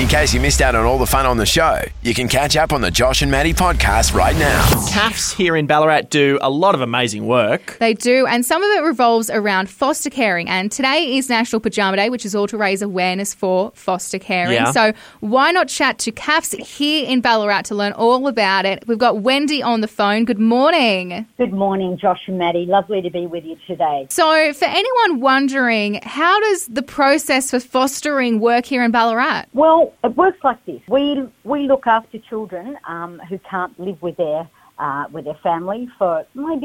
case you missed out on all the fun on the show, you can catch up on the Josh and Maddie podcast right now. CAFs here in Ballarat do a lot of amazing work. They do, and some of it revolves around foster caring. And today is National Pajama Day, which is all to raise awareness for foster caring. Yeah. So why not chat to CAFs here in Ballarat to learn all about it? We've got Wendy on the phone. Good morning. Good morning, Josh and Maddie. Lovely to be with you today. So for anyone wondering, how does the process for fostering work here in Ballarat? Well, it works like this. We look after children who can't live with their family for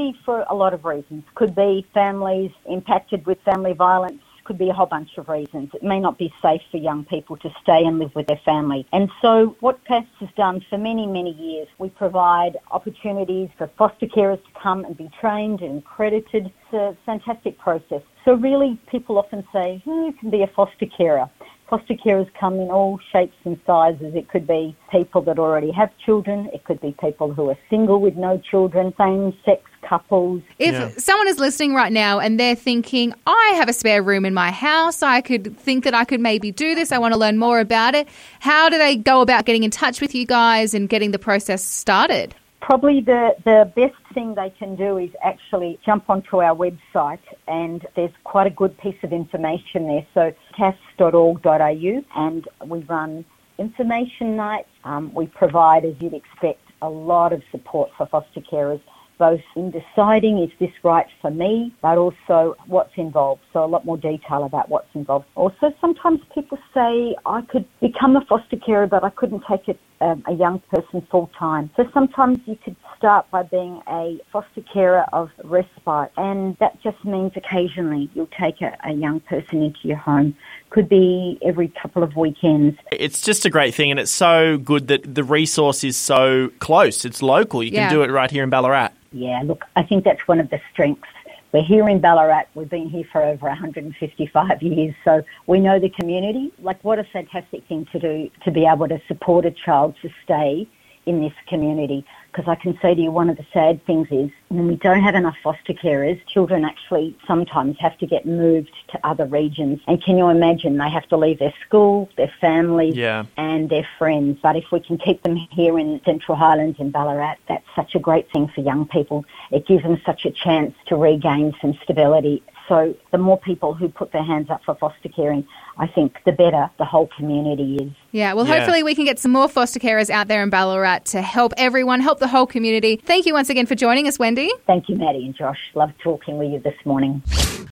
a lot of reasons. Could be families impacted with family violence. Could be a whole bunch of reasons. It may not be safe for young people to stay and live with their family. And so what CAFs has done for many, many years, we provide opportunities for foster carers to come and be trained and accredited. It's a fantastic process. So really, people often say, who can be a foster carer? Foster carers come in all shapes and sizes. It could be people that already have children. It could be people who are single with no children, same-sex couples. If someone is listening right now and they're thinking, I have a spare room in my house, I could think that I could maybe do this, I want to learn more about it, how do they go about getting in touch with you guys and getting the process started? Probably the best thing they can do is actually jump onto our website, and there's quite a good piece of information there. So cafs.org.au, and we run information nights. We provide, as you'd expect, a lot of support for foster carers, both in deciding is this right for me, but also what's involved. So a lot more detail about what's involved. Also, sometimes people say, I could become a foster carer, but I couldn't take a young person full time. So sometimes you could start by being a foster carer of respite, and that just means occasionally you'll take a young person into your home. Could be every couple of weekends. It's just a great thing, and it's so good that the resource is so close. It's local. You can do it right here in Ballarat. Yeah, look, I think that's one of the strengths. We're here in Ballarat. We've been here for over 155 years, so we know the community. Like, what a fantastic thing to do, to be able to support a child to stay in this community. Because I can say to you, one of the sad things is when we don't have enough foster carers, children actually sometimes have to get moved to other regions. And can you imagine, they have to leave their school, their families, and their friends. But if we can keep them here in Central Highlands in Ballarat, that's such a great thing for young people. It gives them such a chance to regain some stability. So the more people who put their hands up for foster caring, I think the better the whole community is. Yeah, well, hopefully we can get some more foster carers out there in Ballarat to help everyone, help the whole community. Thank you once again for joining us, Wendy. Thank you, Maddie and Josh. Love talking with you this morning.